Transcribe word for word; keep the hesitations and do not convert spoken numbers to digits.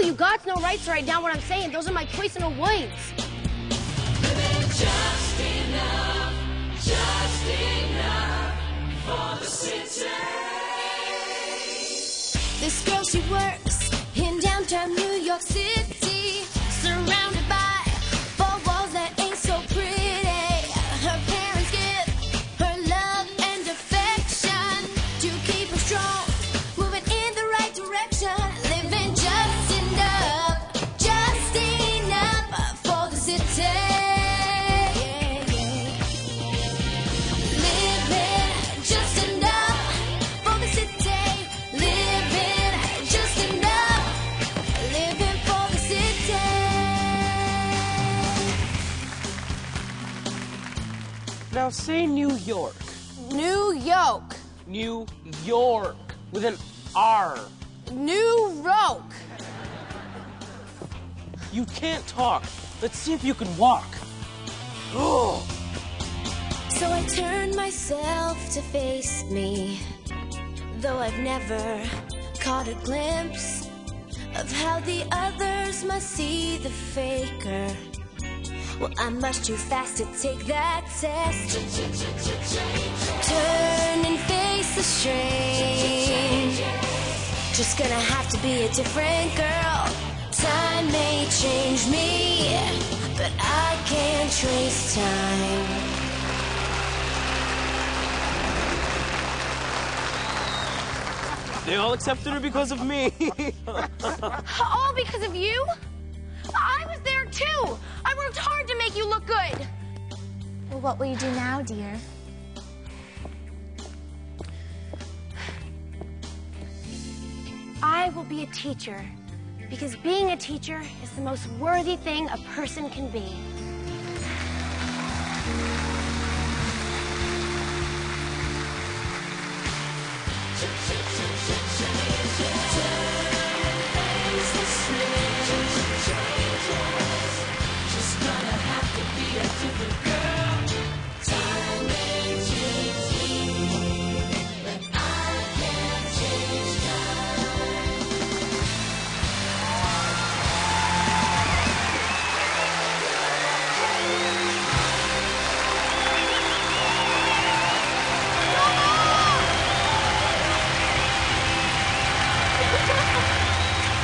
you got no right to write down what I'm saying. Those are my personal words. Just enough, just enough for the city. This girl, she works in downtown New York City, surrounded by four walls that ain't so pretty. Her parents give her love and affection to keep her strong, moving in the right direction, living just enough, just enough for the city. Now say New York. New York. New York. With an R. New York. You can't talk. Let's see if you can walk. Oh. So I turn myself to face me, though I've never caught a glimpse of how the others must see the faker. Well, I'm much too fast to take that test. Turn and face the strange. Just gonna have to be a different girl. Time may change me, but I can't trace time. They all accepted her because of me. All because of you? I was there too. I worked hard to make you look good. Well, what will you do now, dear? I will be a teacher, because being a teacher is the most worthy thing a person can be. Ch -ch -ch -ch